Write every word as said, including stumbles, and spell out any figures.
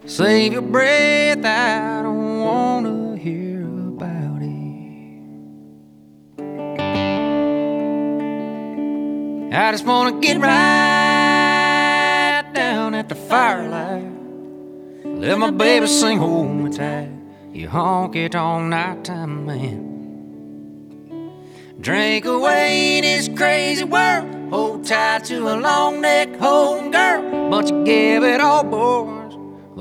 Save your breath, I don't wanna hear about it. I just wanna get right down at the firelight, let my baby sing hold me tight, you honky-tonk nighttime man. Drink away this crazy world, hold tight to a long neck holding girl, but you give it all, boy,